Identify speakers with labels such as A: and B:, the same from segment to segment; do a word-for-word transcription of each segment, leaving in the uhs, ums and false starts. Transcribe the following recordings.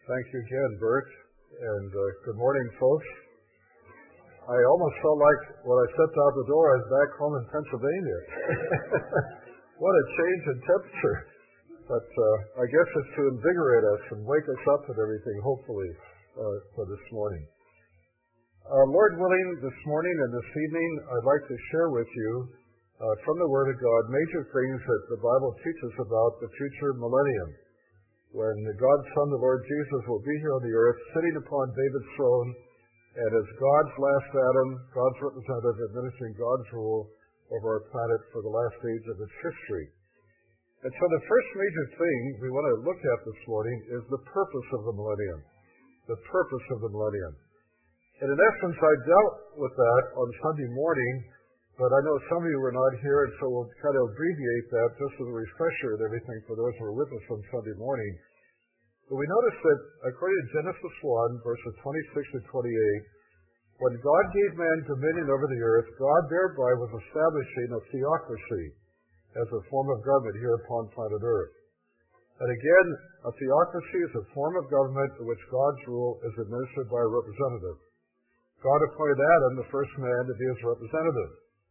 A: Thank you again, Bert, and uh, good morning, folks. I almost felt like when I stepped out the door, I was back home in Pennsylvania. What a change in temperature. But uh, I guess it's to invigorate us and wake us up and everything, hopefully, uh, for this morning. Uh, Lord willing, this morning and this evening, I'd like to share with you uh, from the Word of God major things that the Bible teaches about the future millennium, when God's Son, the Lord Jesus, will be here on the earth, sitting upon David's throne, and as God's last Adam, God's representative, administering God's rule over our planet for the last age of its history. And so the first major thing we want to look at this morning is the purpose of the millennium. The purpose of the millennium. And in essence, I dealt with that on Sunday morning, but I know some of you were not here, and so we'll kind of abbreviate that just as a refresher and everything for those who were with us on Sunday morning. But we notice that according to Genesis one, verses twenty-six to twenty-eight, when God gave man dominion over the earth, God thereby was establishing a theocracy as a form of government here upon planet Earth. And again, a theocracy is a form of government in which God's rule is administered by a representative. God appointed Adam, the first man, to be his representative.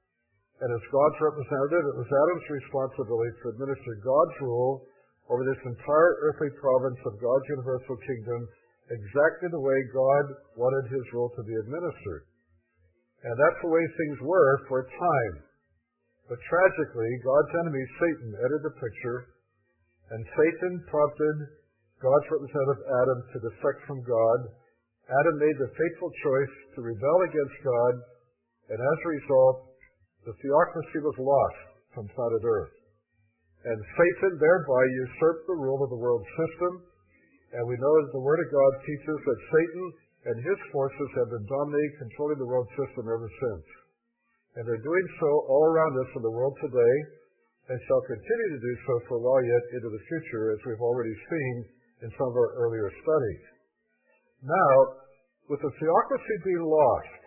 A: And as God's representative, it was Adam's responsibility to administer God's rule over this entire earthly province of God's universal kingdom exactly the way God wanted his rule to be administered. And that's the way things were for a time. But tragically, God's enemy, Satan, entered the picture, and Satan prompted God's representative Adam to defect from God. Adam made the fateful choice to rebel against God, and as a result, the theocracy was lost from planet Earth. And Satan thereby usurped the rule of the world system, and we know that the Word of God teaches that Satan and his forces have been dominating, controlling the world system ever since. And they're doing so all around us in the world today, and shall continue to do so for a while yet into the future, as we've already seen in some of our earlier studies. Now, with the theocracy being lost,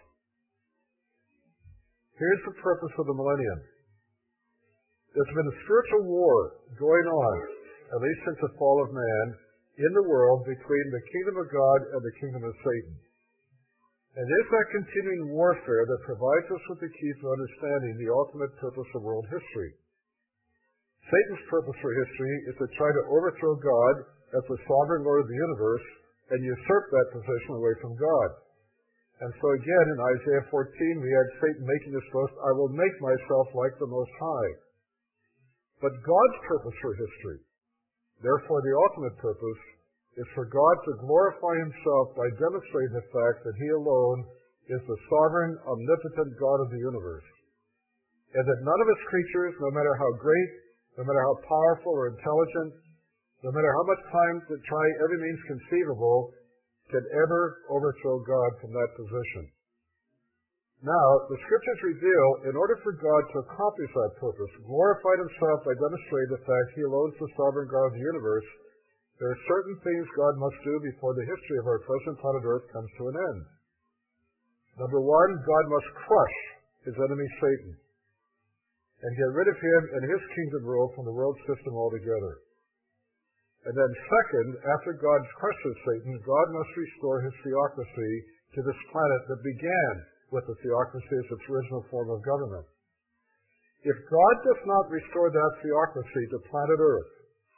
A: here's the purpose of the millennium. There's been a spiritual war going on, at least since the fall of man, in the world between the kingdom of God and the kingdom of Satan. And it is that continuing warfare that provides us with the key to understanding the ultimate purpose of world history. Satan's purpose for history is to try to overthrow God as the sovereign Lord of the universe and usurp that position away from God. And so again, in Isaiah fourteen, we had Satan making this boast, I will make myself like the Most High. But God's purpose for history, therefore the ultimate purpose, is for God to glorify himself by demonstrating the fact that he alone is the sovereign, omnipotent God of the universe. And that none of his creatures, no matter how great, no matter how powerful or intelligent, no matter how much time to try every means conceivable, can ever overthrow God from that position. Now, the Scriptures reveal, in order for God to accomplish that purpose, glorify himself by demonstrating the fact he alone is the sovereign God of the universe, there are certain things God must do before the history of our present planet Earth comes to an end. Number one, God must crush his enemy Satan and get rid of him and his kingdom rule from the world system altogether. And then second, after God crushes Satan, God must restore his theocracy to this planet that began with the theocracy as its original form of government. If God does not restore that theocracy to planet Earth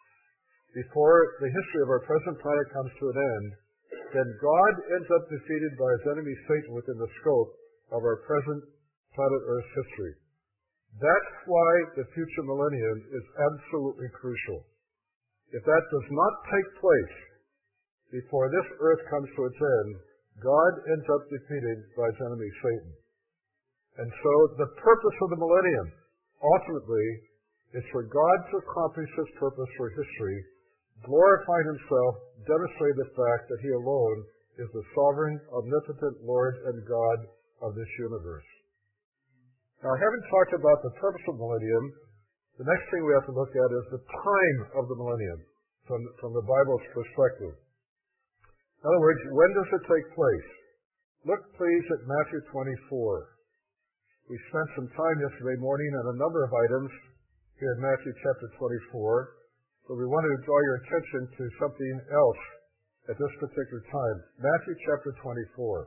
A: before the history of our present planet comes to an end, then God ends up defeated by his enemy Satan within the scope of our present planet Earth's history. That's why the future millennium is absolutely crucial. If that does not take place before this earth comes to its end, God ends up defeated by his enemy Satan. And so the purpose of the millennium, ultimately, is for God to accomplish his purpose for history, glorify himself, demonstrate the fact that he alone is the sovereign, omnipotent Lord and God of this universe. Now, having talked about the purpose of the millennium, the next thing we have to look at is the time of the millennium from, from the Bible's perspective. In other words, when does it take place? Look, please, at Matthew twenty-four. We spent some time yesterday morning on a number of items here in Matthew chapter twenty-four, but we wanted to draw your attention to something else at this particular time. Matthew chapter twenty-four.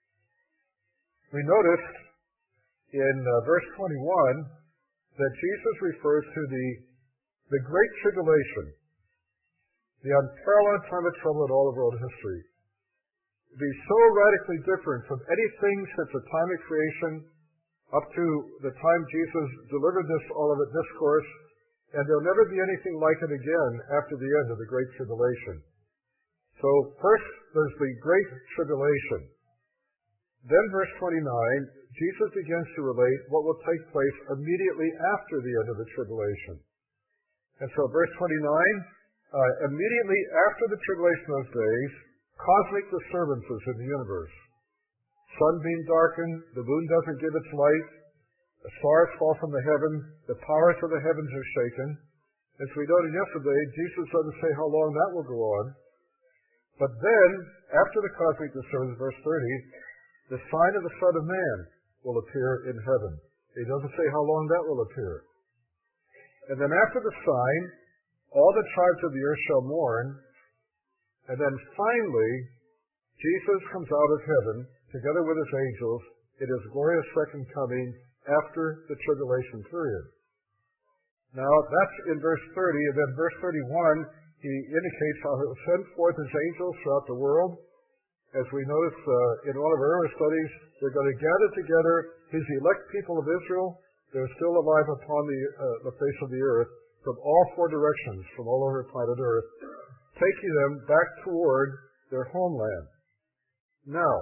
A: We noticed in uh, verse twenty-one that Jesus refers to the, the Great Tribulation, the unparalleled time of trouble in all of world history. To be so radically different from anything since the time of creation up to the time Jesus delivered this Olivet Discourse, and there'll never be anything like it again after the end of the Great Tribulation. So first, there's the Great Tribulation. Then verse twenty-nine, Jesus begins to relate what will take place immediately after the end of the tribulation. And so verse twenty-nine, uh, immediately after the tribulation of those days, cosmic disturbances in the universe. Sun being darkened, the moon doesn't give its light, the stars fall from the heaven, the powers of the heavens are shaken. As we noted yesterday, Jesus doesn't say how long that will go on. But then, after the cosmic disturbance, verse thirty, the sign of the Son of Man will appear in heaven. He doesn't say how long that will appear. And then after the sign, all the tribes of the earth shall mourn. And then finally, Jesus comes out of heaven, together with his angels, in his glorious second coming after the tribulation period. Now, that's in verse thirty, and then verse thirty-one, he indicates how he will send forth his angels throughout the world. As we notice uh, in one of our earlier studies, they're going to gather together his elect people of Israel. They're still alive upon the, uh, the face of the earth, from all four directions, from all over planet Earth, taking them back toward their homeland. Now,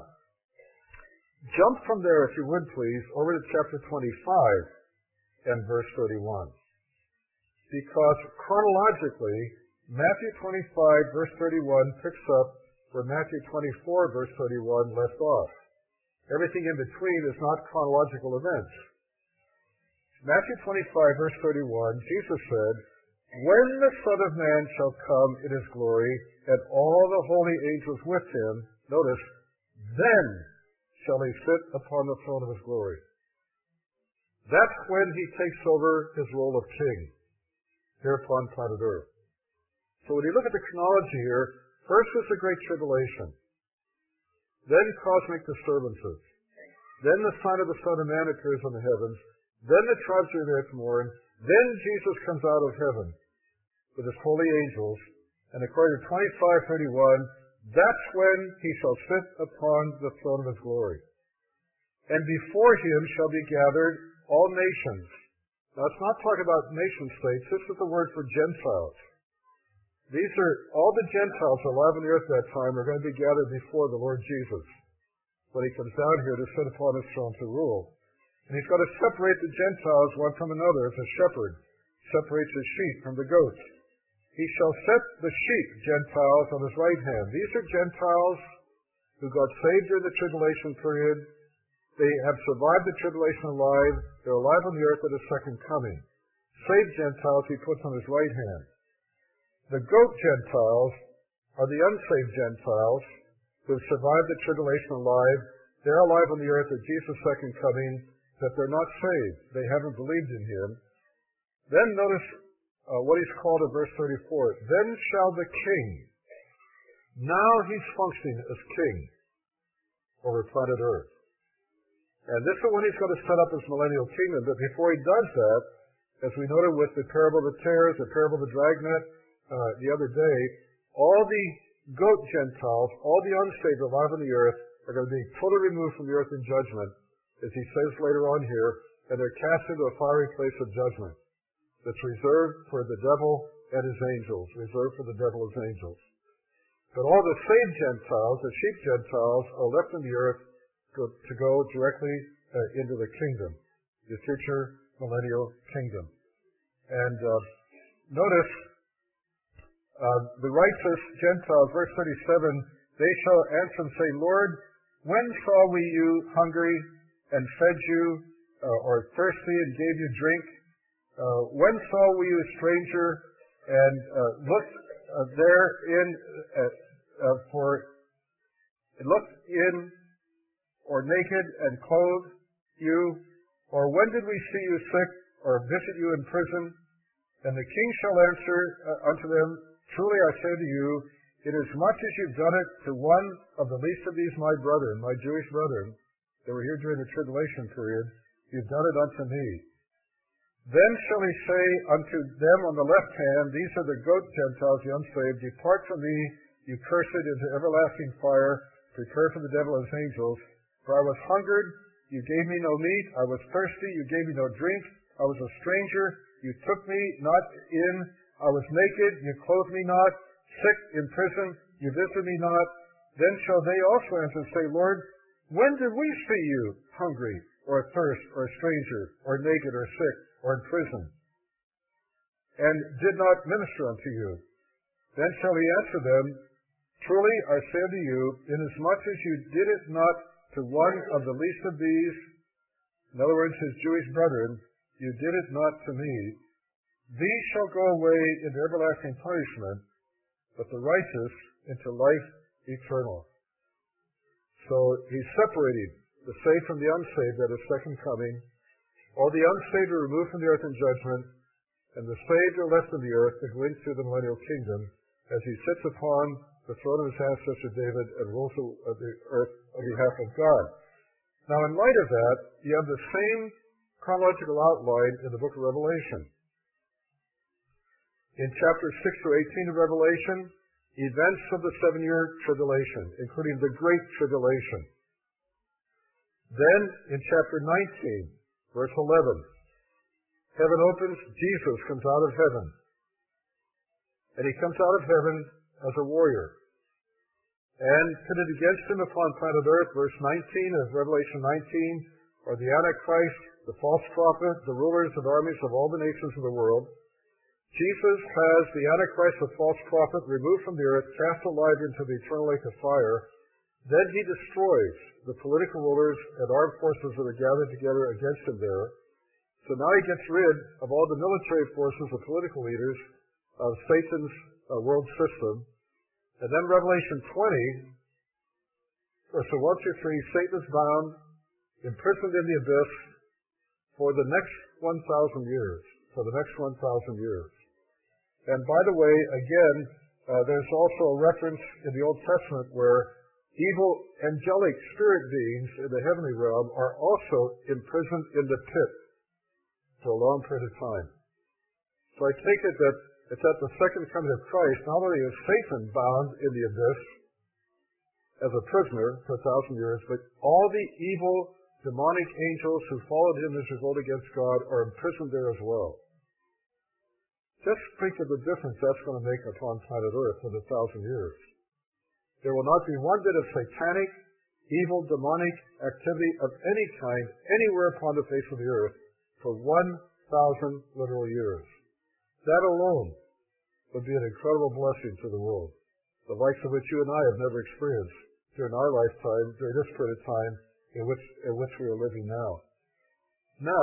A: jump from there, if you would please, over to chapter twenty-five and verse thirty-one. Because chronologically, Matthew twenty-five, verse thirty-one picks up where Matthew twenty-four, verse thirty-one left off. Everything in between is not chronological events. Matthew twenty-five, verse thirty-one, Jesus said, "When the Son of Man shall come in his glory, and all the holy angels with him," notice, "then shall he sit upon the throne of his glory." That's when he takes over his role of king here upon planet Earth. So when you look at the chronology here, first is the Great Tribulation, then cosmic disturbances, then the sign of the Son of Man appears on the heavens, then the tribes of the earth mourn, then Jesus comes out of heaven with his holy angels, and according to twenty-five thirty-one, that's when he shall sit upon the throne of his glory. And before him shall be gathered all nations. Now, it's not talking about nation states. This is the word for Gentiles. These are, all the Gentiles alive on the earth at that time are going to be gathered before the Lord Jesus when he comes down here to sit upon his throne to rule. And he's going to separate the Gentiles one from another as a shepherd separates his sheep from the goats. He shall set the sheep, Gentiles, on his right hand. These are Gentiles who got saved during the tribulation period. They have survived the tribulation alive. They're alive on the earth at his second coming. Saved Gentiles he puts on his right hand. The goat Gentiles are the unsaved Gentiles who have survived the tribulation alive. They're alive on the earth at Jesus' second coming, that they're not saved. They haven't believed in him. Then notice uh, what he's called in verse thirty-four. Then shall the king, now he's functioning as king over planet Earth. And this is when he's going to set up his millennial kingdom. But before he does that, as we noted with the parable of the tares, the parable of the dragnet uh, the other day, all the goat Gentiles, all the unsaved alive on the earth are going to be totally removed from the earth in judgment, as he says later on here, and they're cast into a fiery place of judgment that's reserved for the devil and his angels, reserved for the devil and his angels. But all the saved Gentiles, the sheep Gentiles, are left on the earth to, to go directly uh, into the kingdom, the future millennial kingdom. And uh, notice uh, the righteous Gentiles, verse thirty-seven, they shall answer and say, "Lord, when saw we you hungry and fed you, uh, or thirsty and gave you drink? Uh, when saw we you a stranger and uh, looked uh, there in uh, uh, for looked in, or naked and clothed you? Or when did we see you sick or visit you in prison?" And the king shall answer uh, unto them, "Truly I say to you, Inasmuch as you've done it to one of the least of these my brethren, my Jewish brethren, that were here during the tribulation period, you've done it unto me. Then shall he say unto them on the left hand, these are the goat Gentiles, the unsaved, depart from me, you cursed, into everlasting fire, prepared for the devil and his angels. For I was hungered, you gave me no meat. I was thirsty, you gave me no drink. I was a stranger, you took me not in. I was naked, you clothed me not. Sick, in prison, you visited me not. Then shall they also answer and say, Lord, when did we see you hungry, or athirst, or a stranger, or naked, or sick, or in prison, and did not minister unto you? Then shall he answer them, Truly I say unto you, inasmuch as you did it not to one of the least of these, in other words, his Jewish brethren, you did it not to me. These shall go away into everlasting punishment, but the righteous into life eternal. So he's separating the saved from the unsaved at his second coming. All the unsaved are removed from the earth in judgment, and the saved are left in the earth to go into the millennial kingdom as he sits upon the throne of his ancestor David and rules of the earth on behalf of God. Now, in light of that, you have the same chronological outline in the book of Revelation. In chapters six to eighteen of Revelation, events of the seven-year tribulation, including the Great Tribulation. Then, in chapter nineteen, verse eleven, heaven opens, Jesus comes out of heaven. And he comes out of heaven as a warrior. And pitted against him upon planet Earth, verse nineteen of Revelation nineteen, are the Antichrist, the false prophet, the rulers and armies of all the nations of the world. Jesus has the Antichrist, the false prophet, removed from the earth, cast alive into the eternal lake of fire. Then he destroys the political rulers and armed forces that are gathered together against him there. So now he gets rid of all the military forces, the political leaders of Satan's uh, world system. And then Revelation twenty, verses one through three, Satan is bound, imprisoned in the abyss for the next one thousand years. For the next one thousand years. And by the way, again, uh, there's also a reference in the Old Testament where evil angelic spirit beings in the heavenly realm are also imprisoned in the pit for a long period of time. So I take it that it's at the second coming of Christ, not only is Satan bound in the abyss as a prisoner for a thousand years, but all the evil demonic angels who followed him as revolt against God are imprisoned there as well. Just think of the difference that's going to make upon planet Earth in a thousand years. There will not be one bit of satanic, evil, demonic activity of any kind anywhere upon the face of the earth for one thousand literal years. That alone would be an incredible blessing to the world, the likes of which you and I have never experienced during our lifetime, during this period of time in which, in which we are living now. Now,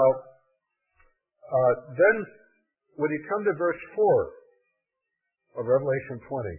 A: uh, then, when you come to verse four of Revelation twenty,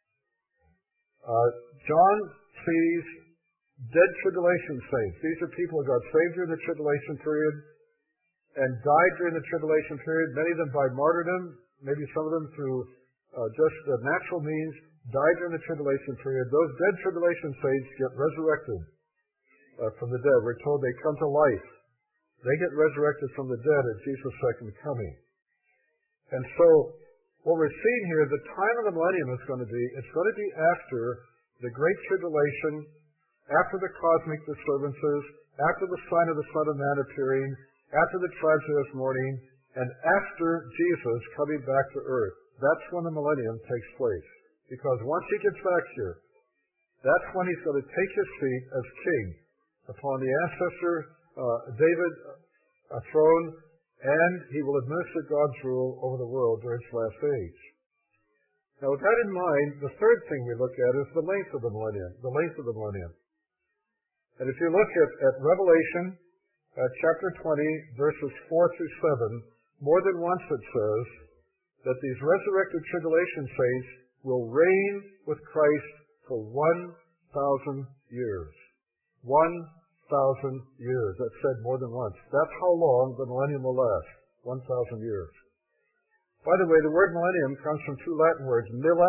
A: uh, John sees dead tribulation saints. These are people who got saved during the tribulation period and died during the tribulation period, many of them by martyrdom, maybe some of them through uh, just uh, natural means, died during the tribulation period. Those dead tribulation saints get resurrected uh, from the dead. We're told they come to life. They get resurrected from the dead at Jesus' second coming. And so, what we're seeing here, the time of the millennium is going to be, it's going to be after the Great Tribulation, after the cosmic disturbances, after the sign of the Son of Man appearing, after the tribes of this morning, and after Jesus coming back to earth. That's when the millennium takes place. Because once he gets back here, that's when he's going to take his seat as king upon the ancestor uh, David uh, throne, and he will administer God's rule over the world during its last age. Now, with that in mind, the third thing we look at is the length of the millennium. The length of the millennium. And if you look at, at Revelation uh, chapter twenty, verses four through seven, more than once it says that these resurrected tribulation saints will reign with Christ for one thousand years. One thousand years. That's said more than once. That's how long the millennium will last. One thousand years. By the way, the word millennium comes from two Latin words, milla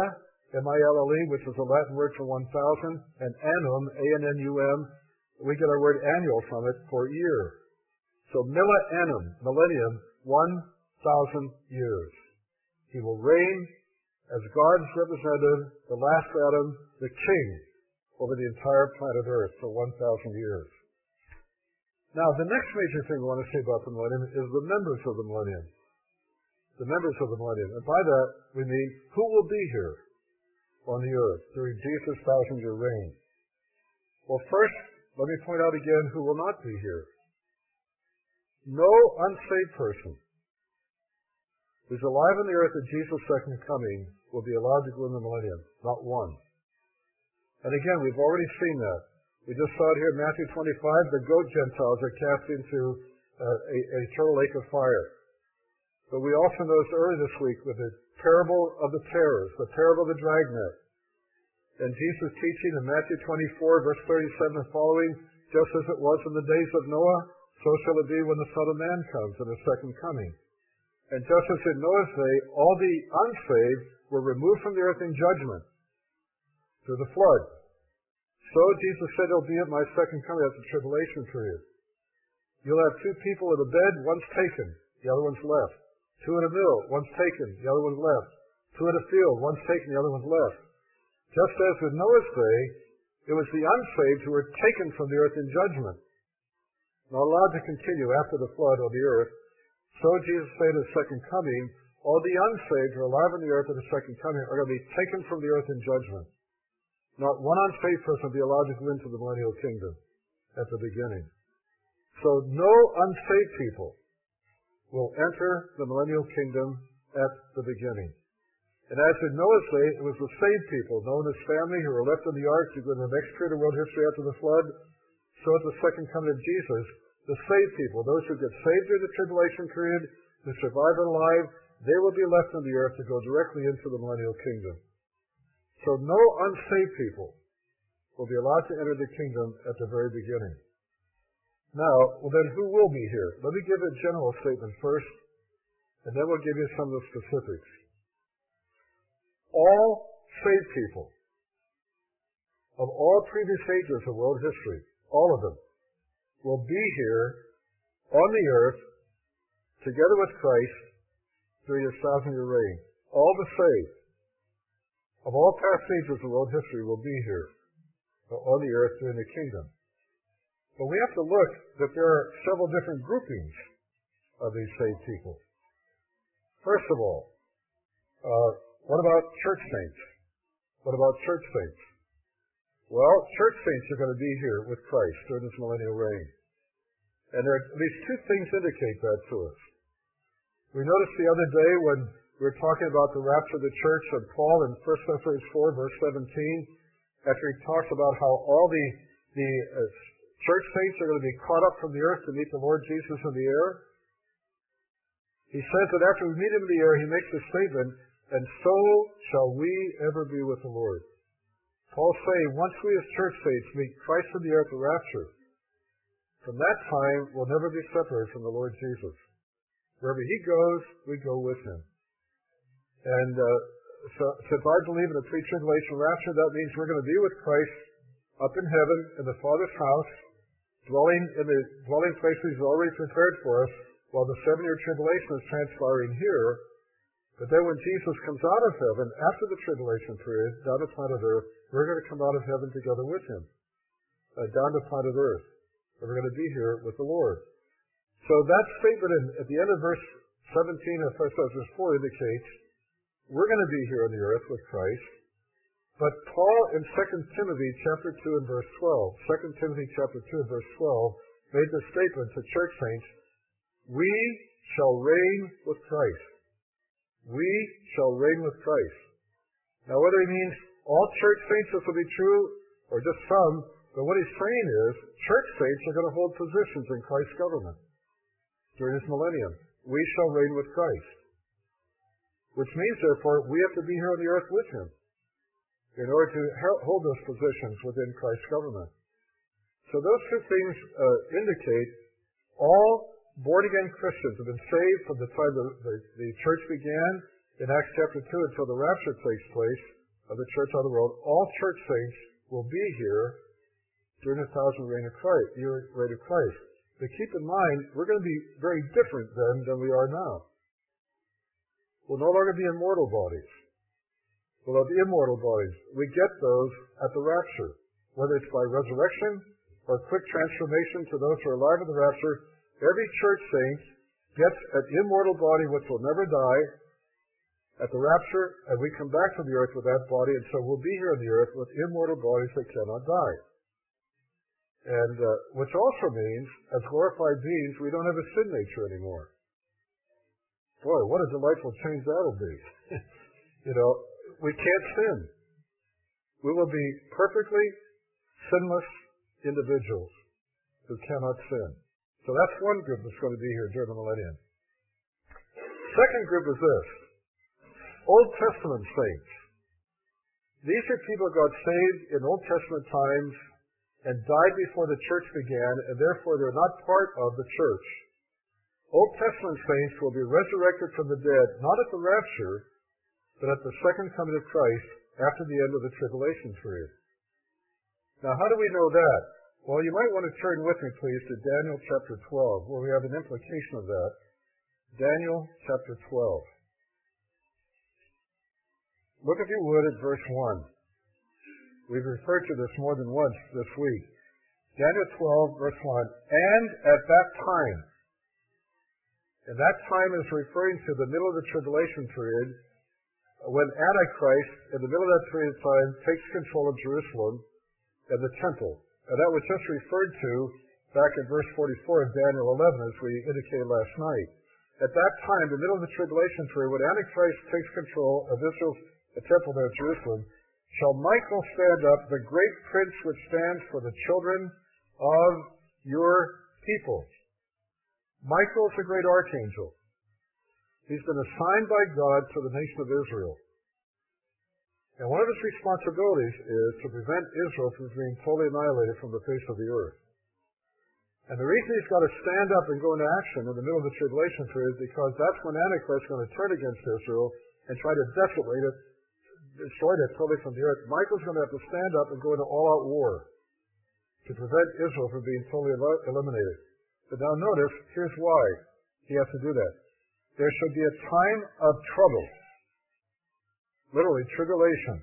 A: M I L L E, which is a Latin word for one thousand, and annum, A N N U M, we get our word annual from it, for year. So milla annum, millennium, one thousand years. He will reign as God's representative, the last Adam, the king, over the entire planet Earth for one thousand years. Now, the next major thing we want to say about the millennium is the members of the millennium. The members of the millennium. And by that, we mean who will be here on the earth during Jesus' thousand-year reign. Well, first, let me point out again who will not be here. No unsaved person who's alive on the earth at Jesus' second coming will be allowed to go in the millennium. Not one. And again, we've already seen that. We just saw it here in Matthew twenty-five. The goat Gentiles are cast into uh, a, a eternal lake of fire. But we also noticed earlier this week with the parable of the terrors, the parable of the dragnet. And Jesus teaching in Matthew twenty-four, verse thirty-seven and following, just as it was in the days of Noah, so shall it be when the Son of Man comes in his second coming. And just as in Noah's day, all the unsaved were removed from the earth in judgment through the flood. So Jesus said, it'll be at my second coming, that's the tribulation period. You'll have two people in a bed, one's taken, the other one's left. Two in a mill, one's taken, the other one's left. Two in a field, one's taken, the other one's left. Just as in Noah's day, it was the unsaved who were taken from the earth in judgment, not allowed to continue after the flood on the earth. So Jesus said at his second coming, all the unsaved who are alive on the earth at his second coming are going to be taken from the earth in judgment. Not one unsaved person will be allowed to go into the millennial kingdom at the beginning. So no unsaved people will enter the millennial kingdom at the beginning. And as in Noah's day, it was the saved people, known as family, who were left in the ark to go to the next period of world history after the flood. So at the second coming of Jesus, the saved people, those who get saved during the tribulation period, who survive and alive, they will be left on the earth to go directly into the millennial kingdom. So no unsaved people will be allowed to enter the kingdom at the very beginning. Now, well then who will be here? Let me give a general statement first, and then we'll give you some of the specifics. All saved people of all previous ages of world history, all of them, will be here on the earth together with Christ during his thousand-year reign. All the saved of all past ages of world history will be here on the earth during the kingdom. But we have to look that there are several different groupings of these saved people. First of all, uh, what about church saints? What about church saints? Well, church saints are going to be here with Christ during this millennial reign. And there are at least two things indicate that to us. We noticed the other day when we were talking about the rapture of the church, and Paul in First Thessalonians four, verse seventeen, after he talks about how all the, the uh, church saints are going to be caught up from the earth to meet the Lord Jesus in the air, he says that after we meet him in the air, he makes the statement, and so shall we ever be with the Lord. Paul's saying, once we as church saints meet Christ in the air at the rapture, from that time we'll never be separated from the Lord Jesus. Wherever he goes, we go with him. And uh, so, so if I believe in a pre-tribulation rapture, that means we're going to be with Christ up in heaven in the Father's house, dwelling in the dwelling place he's already prepared for us, while the seven-year tribulation is transpiring here. But then when Jesus comes out of heaven, after the tribulation period, down to planet Earth, we're going to come out of heaven together with him, uh, down to planet Earth. And we're going to be here with the Lord. So that statement in, at the end of verse seventeen of First Thessalonians four indicates we're going to be here on the earth with Christ. But Paul in Second Timothy chapter two and verse twelve, Second Timothy chapter two and verse twelve, made the statement to church saints, we shall reign with Christ. We shall reign with Christ. Now whether he means all church saints, this will be true, or just some, but what he's saying is church saints are going to hold positions in Christ's government during this millennium. We shall reign with Christ. Which means, therefore, we have to be here on the earth with him in order to hold those positions within Christ's government. So those two things uh, indicate all born-again Christians have been saved from the time the, the, the church began in Acts chapter two until the rapture takes place, of the church of the world. All church saints will be here during the thousand reign of Christ, year reign of Christ. But keep in mind, we're going to be very different then than we are now. We'll no longer be in mortal bodies. We'll have immortal bodies. We get those at the rapture, whether it's by resurrection or quick transformation to those who are alive in the rapture. Every church saint gets an immortal body which will never die at the rapture, and we come back to the earth with that body, and so we'll be here on the earth with immortal bodies that cannot die. And uh, which also means, as glorified beings, we don't have a sin nature anymore. Boy, what a delightful change that'll be. You know, we can't sin. We will be perfectly sinless individuals who cannot sin. So that's one group that's going to be here during the millennium. Second group is this: Old Testament saints. These are people who got saved in Old Testament times and died before the church began, and therefore they're not part of the church. Old Testament saints will be resurrected from the dead, not at the rapture, but at the second coming of Christ after the end of the tribulation period. Now, how do we know that? Well, you might want to turn with me, please, to Daniel chapter twelve, where we have an implication of that. Daniel chapter twelve. Look, if you would, at verse one. We've referred to this more than once this week. Daniel twelve, verse one. And at that time, and that time is referring to the middle of the tribulation period, when Antichrist, in the middle of that period of time, takes control of Jerusalem and the temple. And that was just referred to back in verse forty-four of Daniel eleven, as we indicated last night. At that time, the middle of the tribulation period, when Antichrist takes control of Israel's the temple there at Jerusalem, shall Michael stand up, the great prince which stands for the children of your people. Michael is a great archangel. He's been assigned by God to the nation of Israel. And one of his responsibilities is to prevent Israel from being totally annihilated from the face of the earth. And the reason he's got to stand up and go into action in the middle of the tribulation period is because that's when Antichrist is going to turn against Israel and try to desolate it, destroy it totally from the earth. Michael's going to have to stand up and go into all-out war to prevent Israel from being totally eliminated. But now notice, here's why he has to do that. There should be a time of trouble, literally tribulation,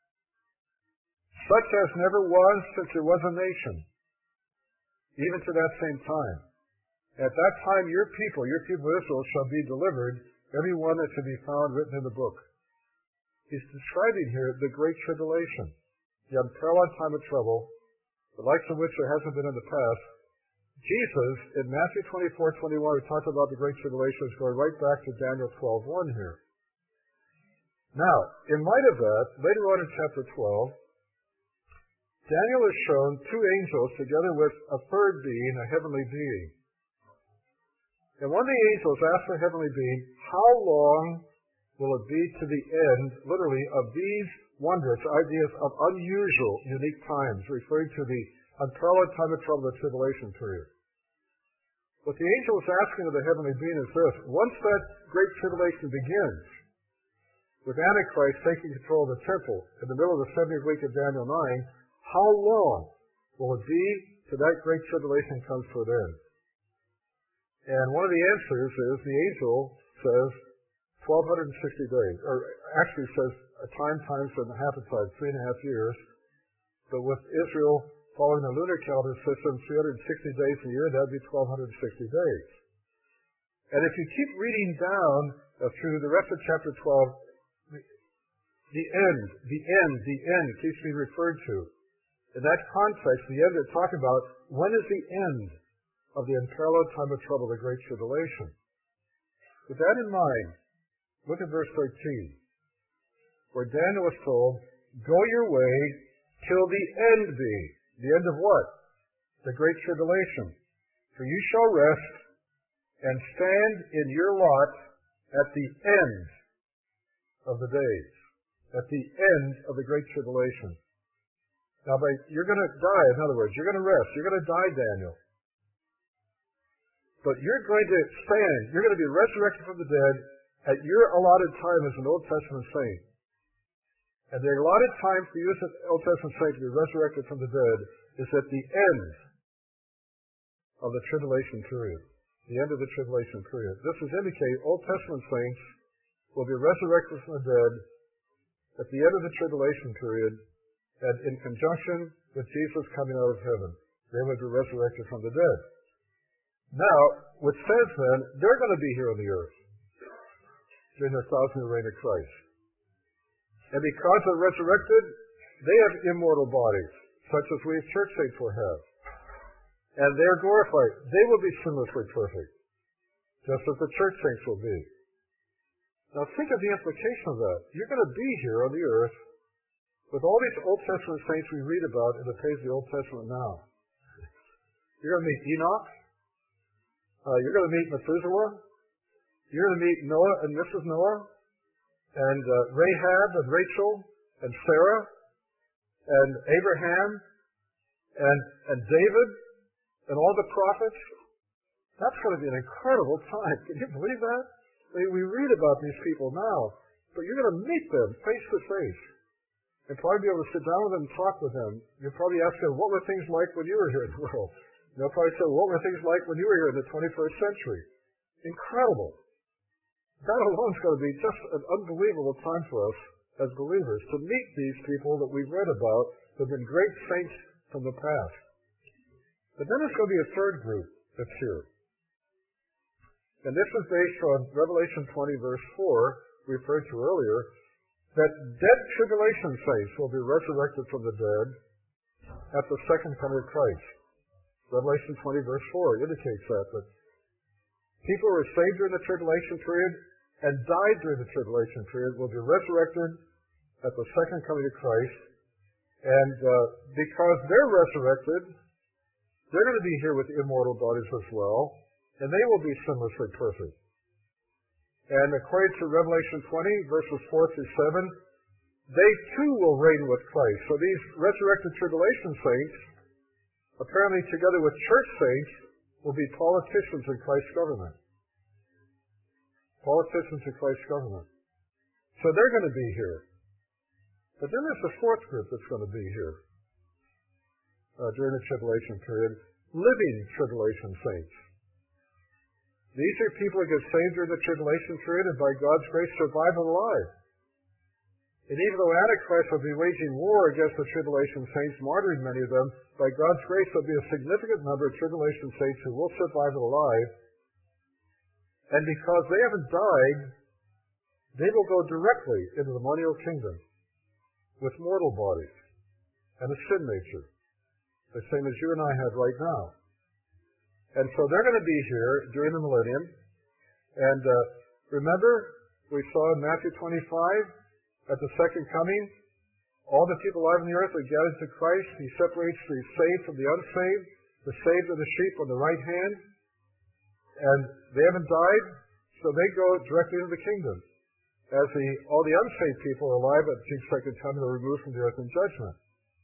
A: such as never was since there was a nation, even to that same time. At that time your people, your people of Israel, shall be delivered, every one that shall be found written in the book. He's describing here the great tribulation, the unparalleled time of trouble, the likes of which there hasn't been in the past. Jesus, in Matthew twenty-four twenty-one, we talked about the great tribulation, is going right back to Daniel twelve one here. Now, in light of that, later on in chapter twelve, Daniel is shown two angels together with a third being, a heavenly being. And one of the angels asked the heavenly being, how long will it be to the end, literally, of these wondrous ideas of unusual, unique times, referring to the unparalleled time of trouble, the tribulation period. What the angel is asking of the heavenly being is this: once that great tribulation begins, with Antichrist taking control of the temple in the middle of the seventieth week of Daniel nine, how long will it be till that great tribulation comes to an end? And one of the answers is, the angel says, twelve sixty days, or actually says a time times and a half a time, three and a half years. But with Israel following the lunar calendar system, three hundred sixty days a year, that would be twelve sixty days. And if you keep reading down uh, through the rest of chapter twelve, the, the end, the end, the end keeps being referred to. In that context, the end they're talking about, when is the end of the unparalleled time of trouble, the Great Tribulation? With that in mind, look at verse thirteen, where Daniel was told, go your way till the end be. The end of what? The Great Tribulation. For you shall rest and stand in your lot at the end of the days. At the end of the Great Tribulation. Now, by, you're going to die, in other words. You're going to rest. You're going to die, Daniel. But you're going to stand. You're going to be resurrected from the dead at your allotted time as an Old Testament saint. And the allotted time for use of the Old Testament saints to be resurrected from the dead is at the end of the tribulation period. The end of the tribulation period. This is indicating Old Testament saints will be resurrected from the dead at the end of the tribulation period, and in conjunction with Jesus coming out of heaven. They will be resurrected from the dead. Now, which says then, they're going to be here on the earth during the thousand-year reign of Christ. And because they're resurrected, they have immortal bodies, such as we as church saints will have. And they are glorified. They will be sinlessly perfect, just as the church saints will be. Now think of the implication of that. You're going to be here on the earth with all these Old Testament saints we read about in the page of the Old Testament now. You're going to meet Enoch. Uh, you're going to meet Methuselah. You're going to meet Noah and Missus Noah, and uh, Rahab and Rachel, and Sarah, and Abraham, and, and David, and all the prophets. That's going to be an incredible time. Can you believe that? I mean, we read about these people now, but you're going to meet them face to face, and probably be able to sit down with them and talk with them. You'll probably ask them, what were things like when you were here in the world? They'll probably say, what were things like when you were here in the twenty-first century? Incredible. That alone is going to be just an unbelievable time for us as believers, to meet these people that we've read about, who have been great saints from the past. But then there's going to be a third group that's here. And this is based on Revelation twenty, verse four, referred to earlier, that dead tribulation saints will be resurrected from the dead at the second coming of Christ. Revelation twenty, verse four indicates that, that people who were saved during the tribulation period and died during the tribulation period will be resurrected at the second coming of Christ. And uh, because they're resurrected, they're going to be here with immortal bodies as well, and they will be sinlessly perfect. And according to Revelation twenty, verses four through seven, they too will reign with Christ. So these resurrected tribulation saints, apparently together with church saints, will be politicians in Christ's government. Politicians in Christ's government. So they're going to be here. But then there's the fourth group that's going to be here uh, during the tribulation period, living tribulation saints. These are people who get saved during the tribulation period and by God's grace survive alive. And even though Antichrist will be waging war against the tribulation saints, martyring many of them, by God's grace there will be a significant number of tribulation saints who will survive alive. And because they haven't died, they will go directly into the millennial kingdom with mortal bodies and a sin nature, the same as you and I have right now. And so they're going to be here during the millennium. And uh, remember, we saw in Matthew twenty-five, at the second coming, all the people alive on the earth are gathered to Christ. He separates the saved from the unsaved, the saved and the sheep on the right hand. And they haven't died, so they go directly into the kingdom, as the, all the unsaved people are alive at Jesus' second coming are removed from the earth in judgment.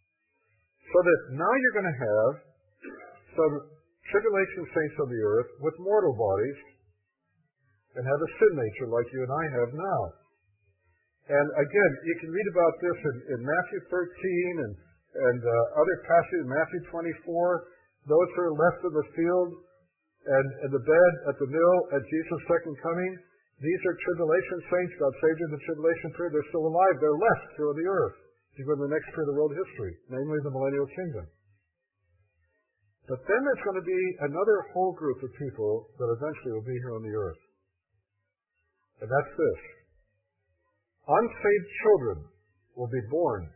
A: So that now you're going to have some tribulation saints on the earth with mortal bodies and have a sin nature like you and I have now. And again, you can read about this in, in Matthew thirteen and, and uh, other passages, Matthew twenty-four, those who are left in the field and in the bed at the mill at Jesus' second coming. These are tribulation saints. God saved in the tribulation period. They're still alive. They're left here on the earth to go to the next period of world history, namely the millennial kingdom. But then there's going to be another whole group of people that eventually will be here on the earth. And that's this. Unsaved children will be born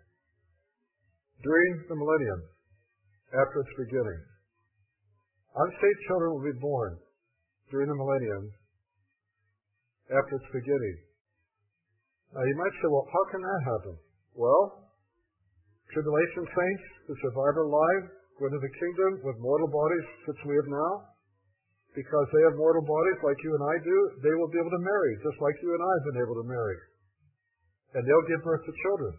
A: during the millennium after its beginning. Unsaved children will be born during the millennium after its beginning. Now you might say, well, how can that happen? Well, tribulation saints who survive alive go into the kingdom with mortal bodies such as we have now. Because they have mortal bodies like you and I do, they will be able to marry, just like you and I have been able to marry. And they'll give birth to children.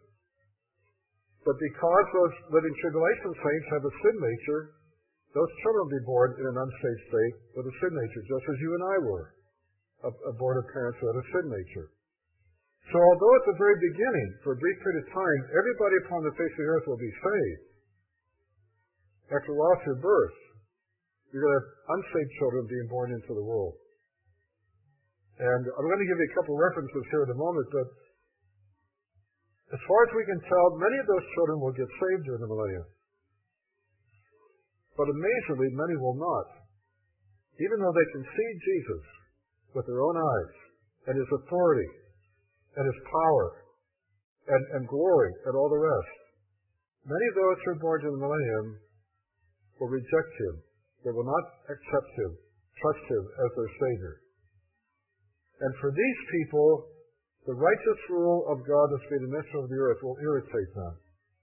A: But because those living tribulation saints have a sin nature, those children will be born in an unsaved state with a sin nature, just as you and I were, born of parents who had a sin nature. So although at the very beginning, for a brief period of time, everybody upon the face of the earth will be saved, after a while through birth, you're going to have unsaved children being born into the world. And I'm going to give you a couple references here in a moment, but as far as we can tell, many of those children will get saved during the millennium. But amazingly, many will not. Even though they can see Jesus with their own eyes, and his authority, and his power, and, and glory, and all the rest, many of those who are born in the millennium will reject him. They will not accept him, trust him as their Savior. And for these people, the righteous rule of God that's being administered over the earth will irritate them.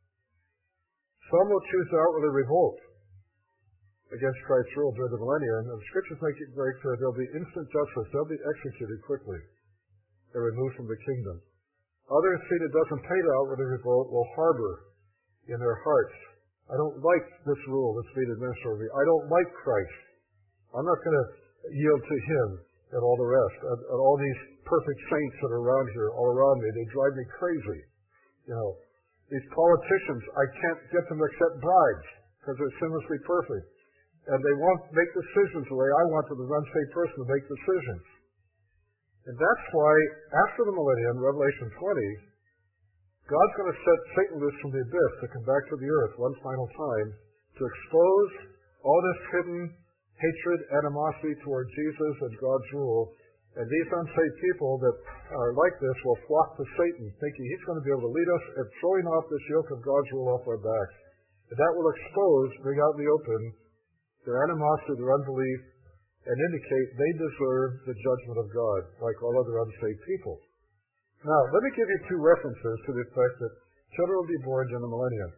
A: Some will choose to outwardly revolt against Christ's rule during the millennium, and the scriptures make it very clear there'll be instant justice. They'll be executed quickly. They're removed from the kingdom. Others, see it doesn't pay to outwardly revolt, will harbor in their hearts, I don't like this rule that's being administered over me. I don't like Christ. I'm not going to yield to him and all the rest. And, and all these perfect saints that are around here, all around me, they drive me crazy. You know, these politicians, I can't get them to accept bribes because they're sinlessly perfect. And they won't make decisions the way I want them, as an unsaved person, to make decisions. And that's why, after the millennium, Revelation twenty, God's going to set Satan loose from the abyss to come back to the earth one final time to expose all this hidden hatred, animosity toward Jesus and God's rule. And these unsaved people that are like this will flock to Satan, thinking he's going to be able to lead us at throwing off this yoke of God's rule off our backs. And that will expose, bring out in the open, their animosity, their unbelief, and indicate they deserve the judgment of God, like all other unsaved people. Now, let me give you two references to the effect that children will be born in the millennium.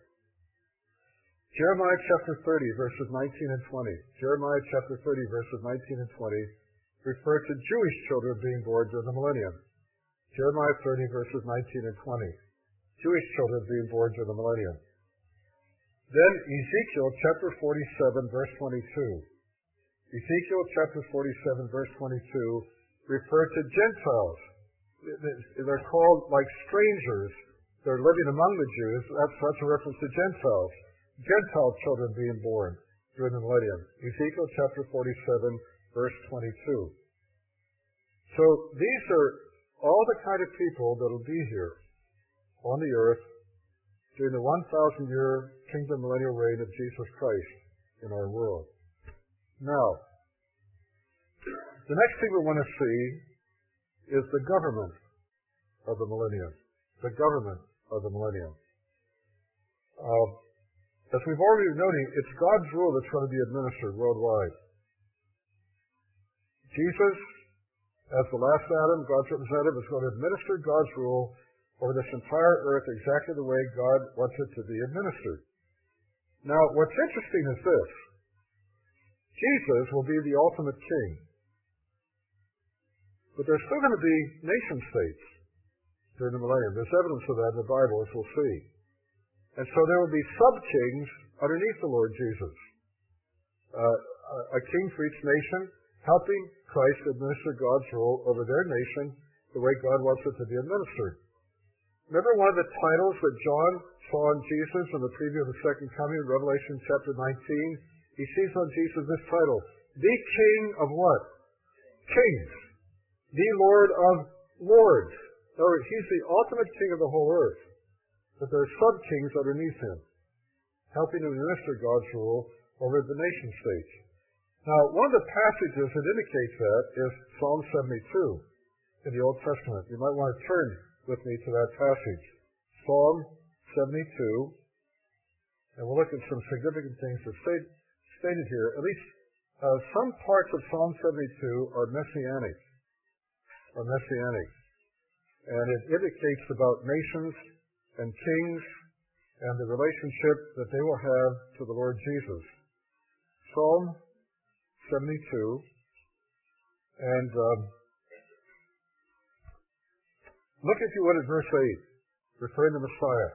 A: Jeremiah chapter thirty, verses nineteen and twenty. Jeremiah chapter thirty, verses nineteen and twenty refer to Jewish children being born during the millennium. Jeremiah thirty, verses nineteen and twenty. Jewish children being born during the millennium. Then Ezekiel chapter forty-seven, verse twenty-two. Ezekiel chapter forty-seven, verse twenty-two refer to Gentiles. They're called like strangers. They're living among the Jews. That's, that's a reference to Gentiles. Gentile children being born during the millennium. Ezekiel chapter forty-seven, verse twenty-two. So these are all the kind of people that will be here on the earth during the one thousand year kingdom millennial reign of Jesus Christ in our world. Now, the next thing we want to see is the government of the millennium. The government of the millennium. Uh, as we've already been noting, it's God's rule that's going to be administered worldwide. Jesus, as the last Adam, God's representative, is going to administer God's rule over this entire earth exactly the way God wants it to be administered. Now, what's interesting is this. Jesus will be the ultimate king. But there's still going to be nation states during the millennium. There's evidence of that in the Bible, as we'll see. And so there will be sub-kings underneath the Lord Jesus. Uh, a king for each nation, helping Christ administer God's rule over their nation the way God wants it to be administered. Remember one of the titles that John saw in Jesus in the preview of the second coming in Revelation chapter nineteen? He sees on Jesus this title, the King of what? Kings. The Lord of Lords. In other words, he's the ultimate king of the whole earth. But there are sub-kings underneath him, helping to administer God's rule over the nation states. Now, one of the passages that indicates that is Psalm seventy-two in the Old Testament. You might want to turn with me to that passage. Psalm seventy-two. And we'll look at some significant things that are stated here. At least uh, some parts of Psalm seventy-two are messianic. Are messianic. And it indicates about nations and kings and the relationship that they will have to the Lord Jesus. Psalm seventy-two. And um, look, if you would, at verse eight, referring to Messiah.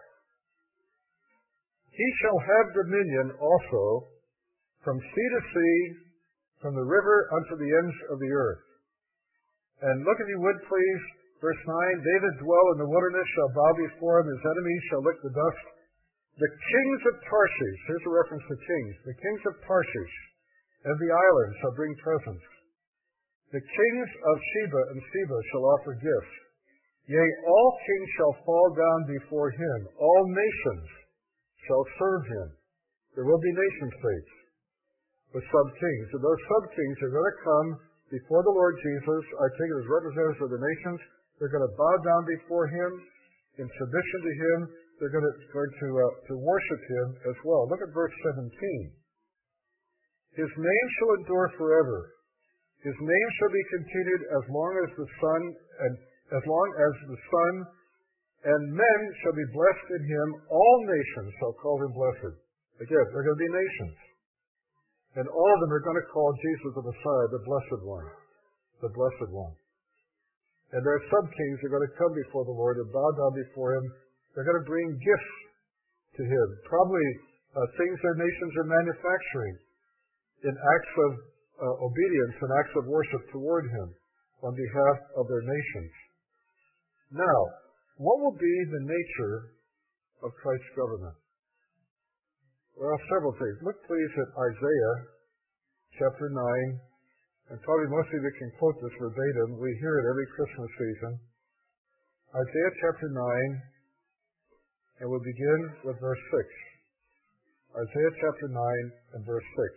A: He shall have dominion also from sea to sea, from the river unto the ends of the earth. And look, if you would, please, Verse nine, they that dwell in the wilderness shall bow before him, his enemies shall lick the dust. The kings of Tarshish, here's a reference to kings, the kings of Tarshish and the islands shall bring presents. The kings of Sheba and Seba shall offer gifts. Yea, all kings shall fall down before him. All nations shall serve him. There will be nation states with sub-kings. And those sub-kings are going to come before the Lord Jesus. I take it as representatives of the nations. They're going to bow down before him in submission to him. They're going to, going to, uh, to worship him as well. Look at verse seventeen. His name shall endure forever. His name shall be continued as long as the sun, and as long as the sun, and men shall be blessed in him. All nations shall call him blessed. Again, they're going to be nations. And all of them are going to call Jesus the Messiah, the Blessed One. The Blessed One. And their sub-kings are going to come before the Lord and bow down before him. They're going to bring gifts to him. Probably uh, things their nations are manufacturing in acts of uh, obedience and acts of worship toward him on behalf of their nations. Now, what will be the nature of Christ's government? Well, several things. Look please at Isaiah chapter nine, and probably most of you can quote this verbatim. We hear it every Christmas season. Isaiah chapter nine, and we'll begin with verse six. Isaiah chapter nine and verse six.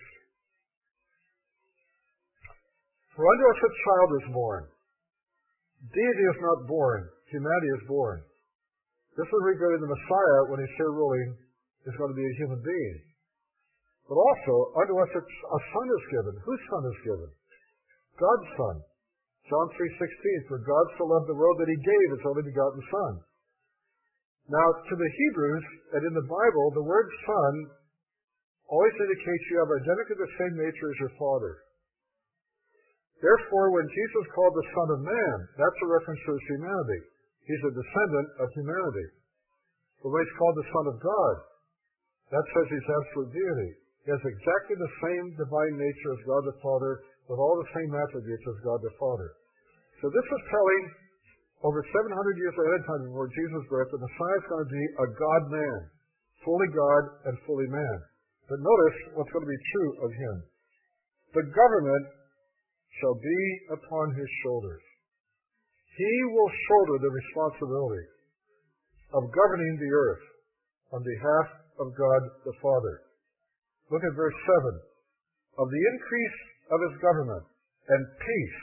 A: For unto us a child is born. Deity is not born. Humanity is born. This is regarding the Messiah when he's here ruling is going to be a human being. But also, unto us a, a son is given. Whose son is given? God's son. John three sixteen, for God so loved the world that he gave his only begotten Son. Now, to the Hebrews, and in the Bible, the word son always indicates you have identically the same nature as your Father. Therefore, when Jesus called the Son of Man, that's a reference to his humanity. He's a descendant of humanity. But when he's called the Son of God, that says he's absolute deity. He has exactly the same divine nature as God the Father, with all the same attributes as God the Father. So this is telling, over seven hundred years ahead of time before Jesus' birth, the Messiah is going to be a God-man, fully God and fully man. But notice what's going to be true of him. The government shall be upon his shoulders. He will shoulder the responsibility of governing the earth on behalf of God the Father. Look at verse seven. Of the increase of his government and peace,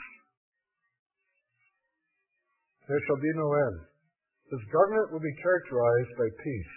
A: there shall be no end. His government will be characterized by peace.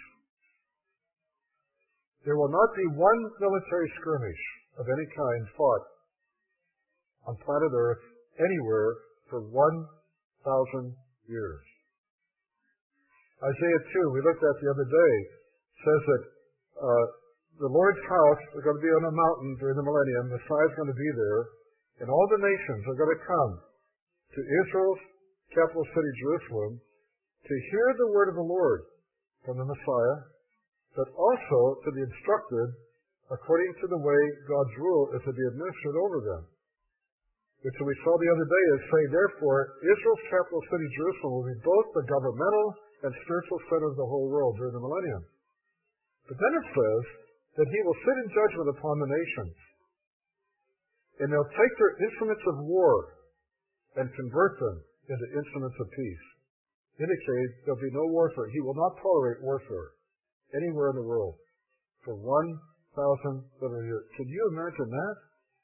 A: There will not be one military skirmish of any kind fought on planet Earth anywhere for one thousand years. Isaiah two, we looked at the other day, says that uh, the Lord's house is going to be on a mountain during the millennium. Messiah is going to be there, and all the nations are going to come to Israel's capital city, Jerusalem, to hear the word of the Lord from the Messiah, but also to be instructed according to the way God's rule is to be administered over them. Which we saw the other day is say, therefore, Israel's capital city, Jerusalem, will be both the governmental and spiritual center of the whole world during the millennium. But then it says that he will sit in judgment upon the nations, and they'll take their instruments of war and convert them into instruments of peace. Indicate there'll be no warfare. He will not tolerate warfare anywhere in the world for one thousand literal years. Can you imagine that?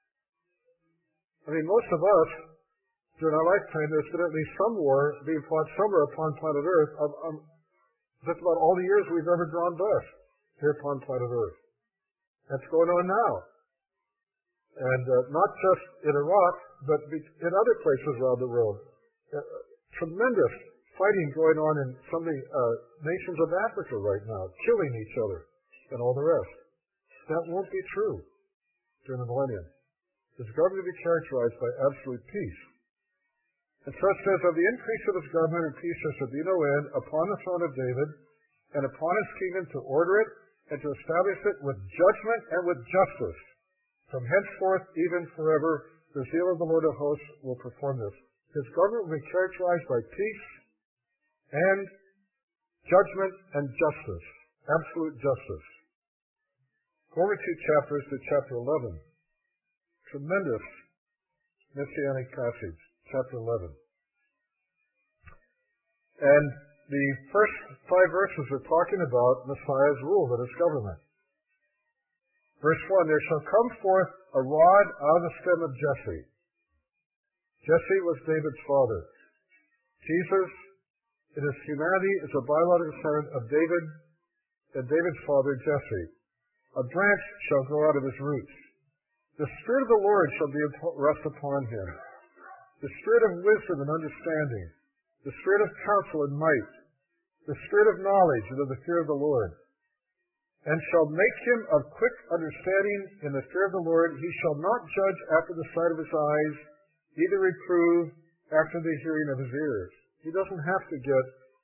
A: I mean, most of us, during our lifetime, there's been at least some war being fought somewhere upon planet Earth. Of, um, just about all the years we've ever drawn breath here upon planet Earth. That's going on now. And uh, not just in Iraq, but in other places around the world. Uh, tremendous fighting going on in some of the uh, nations of Africa right now, killing each other and all the rest. That won't be true during the millennium. His government will be characterized by absolute peace. And so it says, of the increase of his government and peace there shall be no end upon the throne of David and upon his kingdom to order it and to establish it with judgment and with justice. From henceforth even forever, the zeal of the Lord of hosts will perform this. His government will be characterized by peace and judgment and justice, absolute justice. Go over two chapters to chapter eleven. Tremendous messianic passage, chapter eleven. And the first five verses are talking about Messiah's rule and his government. Verse one, there shall come forth a rod out of the stem of Jesse. Jesse was David's father. Jesus, in his humanity, is a biological son of David and David's father, Jesse. A branch shall grow out of his roots. The Spirit of the Lord shall be rest upon him. The Spirit of wisdom and understanding. The Spirit of counsel and might. The Spirit of knowledge and of the fear of the Lord. And shall make him of quick understanding in the fear of the Lord. He shall not judge after the sight of his eyes, neither reprove after the hearing of his ears. He doesn't have to get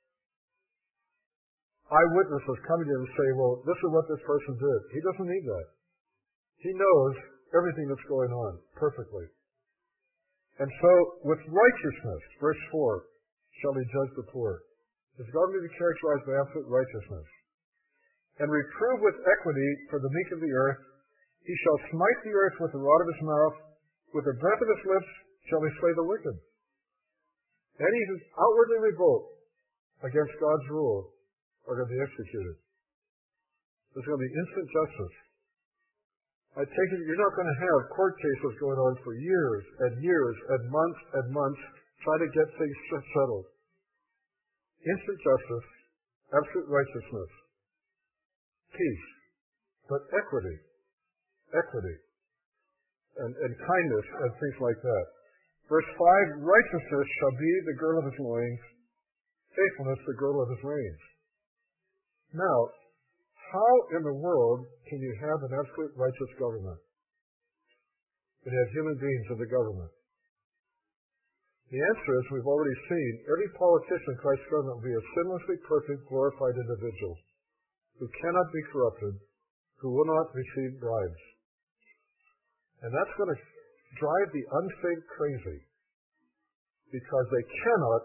A: eyewitnesses coming to him and say, well, this is what this person did. He doesn't need that. He knows everything that's going on perfectly. And so, with righteousness, verse four, shall he judge the poor. His government will be characterized by absolute righteousness. And reprove with equity for the meek of the earth. He shall smite the earth with the rod of his mouth. With the breath of his lips shall he slay the wicked. Any who outwardly revolt against God's rule are going to be executed. There's going to be instant justice. I take it you're not going to have court cases going on for years and years and months and months trying to get things settled. Instant justice, absolute righteousness, peace, but equity, equity, and, and kindness and things like that. Verse five, righteousness shall be the girdle of his loins, faithfulness the girdle of his reins. Now, how in the world can you have an absolute righteous government and have human beings in the government? The answer is, we've already seen, every politician in Christ's government will be a sinlessly perfect, glorified individual who cannot be corrupted, who will not receive bribes. And that's going to drive the unsaved crazy because they cannot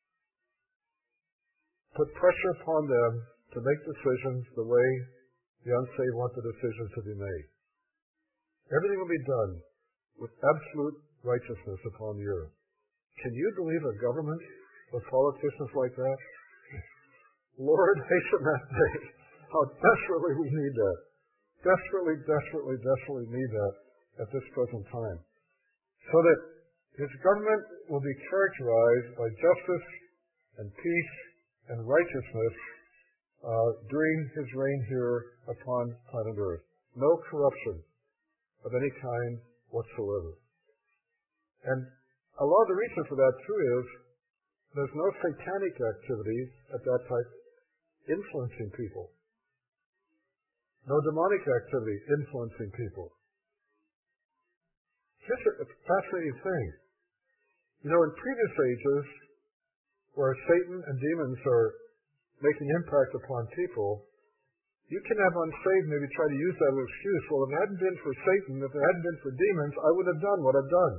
A: put pressure upon them to make decisions the way the unsaved want the decisions to be made. Everything will be done with absolute righteousness upon the earth. Can you believe a government with politicians like that? Lord, hasten that day. How desperately we need that. Desperately, desperately, desperately need that at this present time. So that his government will be characterized by justice and peace and righteousness uh, during his reign here upon planet Earth. No corruption of any kind whatsoever. And a lot of the reason for that, too, is there's no satanic activity at that type influencing people. No demonic activity influencing people. Here's a fascinating thing. You know, in previous ages, where Satan and demons are making impact upon people, you can have unsaved maybe try to use that as an excuse. Well, if it hadn't been for Satan, if it hadn't been for demons, I would have done what I've done.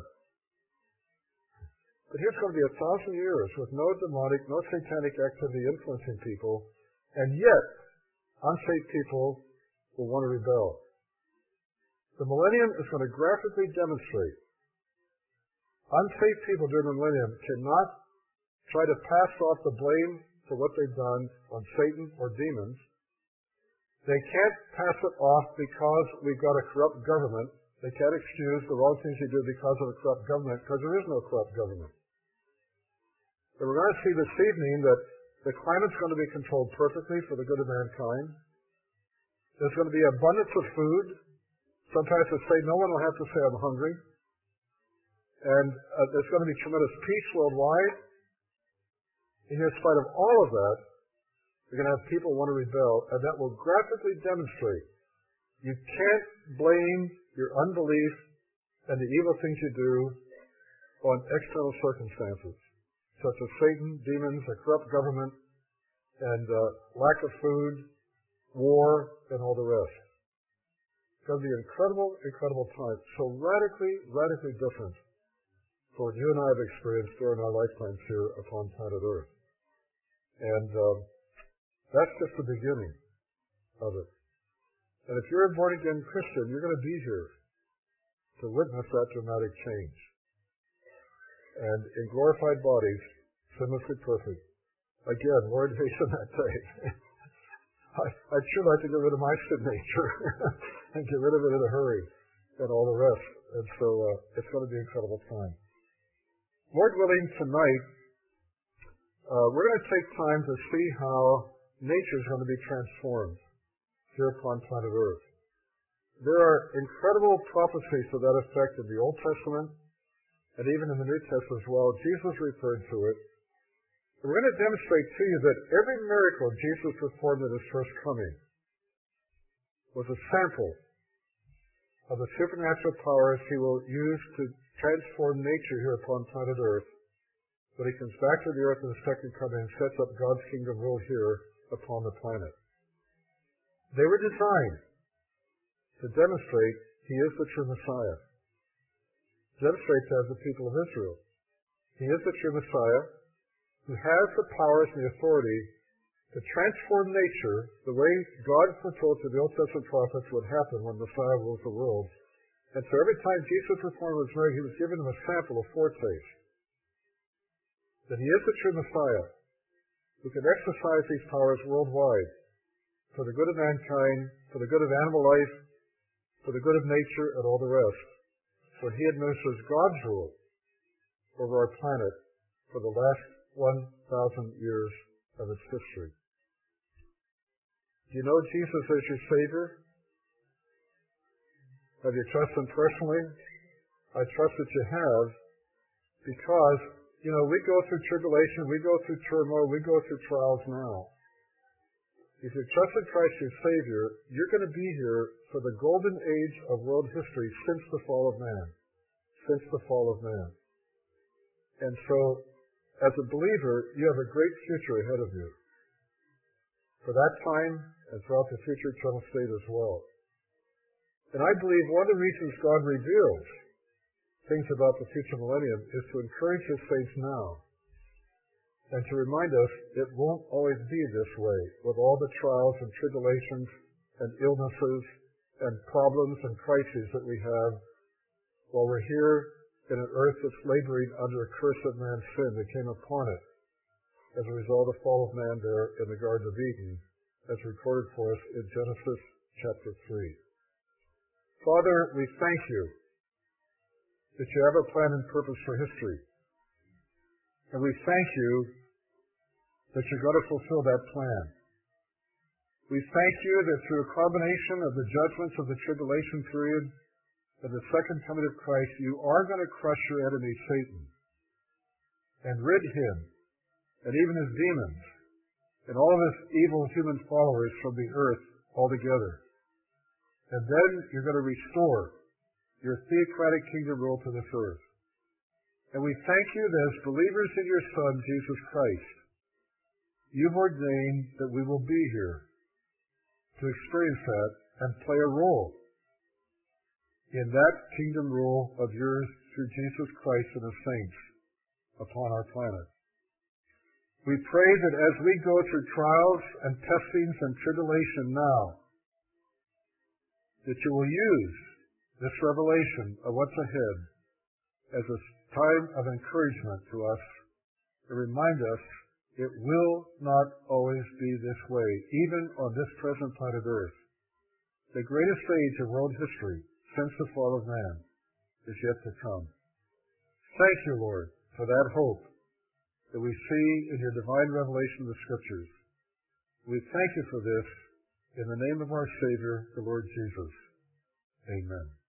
A: But here's going to be a thousand years with no demonic, no satanic activity influencing people, and yet unsaved people will want to rebel. The millennium is going to graphically demonstrate unsaved people during the millennium cannot try to pass off the blame for what they've done on Satan or demons. They can't pass it off because we've got a corrupt government. They can't excuse the wrong things they do because of a corrupt government, because there is no corrupt government. And we're going to see this evening that the climate's going to be controlled perfectly for the good of mankind. There's going to be abundance of food. Sometimes they say no one will have to say I'm hungry. And uh, there's going to be tremendous peace worldwide. And in spite of all of that, you're going to have people want to rebel, and that will graphically demonstrate you can't blame your unbelief and the evil things you do on external circumstances, such as Satan, demons, a corrupt government, and uh, lack of food, war, and all the rest. It's going to be an incredible, incredible time. So radically, radically different for what you and I have experienced during our lifetimes here upon planet Earth. And um, that's just the beginning of it. And if you're a born-again Christian, you're going to be here to witness that dramatic change. And in glorified bodies, sinlessly perfect. Again, Lord, hasten that day. I, I'd sure like to get rid of my sin nature and get rid of it in a hurry and all the rest. And so uh, it's going to be an incredible time. Lord willing, tonight, uh, we're going to take time to see how nature is going to be transformed here upon planet Earth. There are incredible prophecies to that effect in the Old Testament and even in the New Testament as well. Jesus referred to it. And we're going to demonstrate to you that every miracle Jesus performed at his first coming was a sample of the supernatural powers he will use to transform nature here upon planet Earth when he comes back to the earth in the second coming and sets up God's kingdom rule here upon the planet. They were designed to demonstrate he is the true Messiah. Demonstrate to the people of Israel. He is the true Messiah who has the powers and the authority to transform nature the way God foretold to the Old Testament prophets would happen when Messiah rules the world. And so every time Jesus performed his miracle, he was giving them a sample, a foretaste, that he is the true Messiah who can exercise these powers worldwide for the good of mankind, for the good of animal life, for the good of nature, and all the rest, when he administers God's rule over our planet for the last one thousand years of its history. Do you know Jesus as your Savior? Have you trusted him personally? I trust that you have, because, you know, we go through tribulation, we go through turmoil, we go through trials now. If you trusted Christ your Savior, you're going to be here for the golden age of world history since the fall of man. Since the fall of man. And so, as a believer, you have a great future ahead of you. For that time, and throughout the future eternal state as well. And I believe one of the reasons God reveals things about the future millennium is to encourage his saints now. And to remind us it won't always be this way, with all the trials and tribulations and illnesses and problems and crises that we have, while we're here in an earth that's laboring under a curse of man's sin that came upon it as a result of the fall of man there in the Garden of Eden, as recorded for us in Genesis chapter three. Father, we thank you that you have a plan and purpose for history. And we thank you that you're going to fulfill that plan. We thank you that through a combination of the judgments of the tribulation period and the second coming of Christ, you are going to crush your enemy, Satan, and rid him, and even his demons, and all of his evil human followers from the earth altogether. And then you're going to restore your theocratic kingdom rule to this earth. And we thank you that as believers in your Son, Jesus Christ, you've ordained that we will be here to experience that and play a role in that kingdom rule of yours through Jesus Christ and the saints upon our planet. We pray that as we go through trials and testings and tribulation now, that you will use this revelation of what's ahead as a time of encouragement to us to remind us it will not always be this way, even on this present planet Earth. The greatest age of world history since the fall of man is yet to come. Thank you, Lord, for that hope that we see in your divine revelation of the Scriptures. We thank you for this in the name of our Savior, the Lord Jesus. Amen.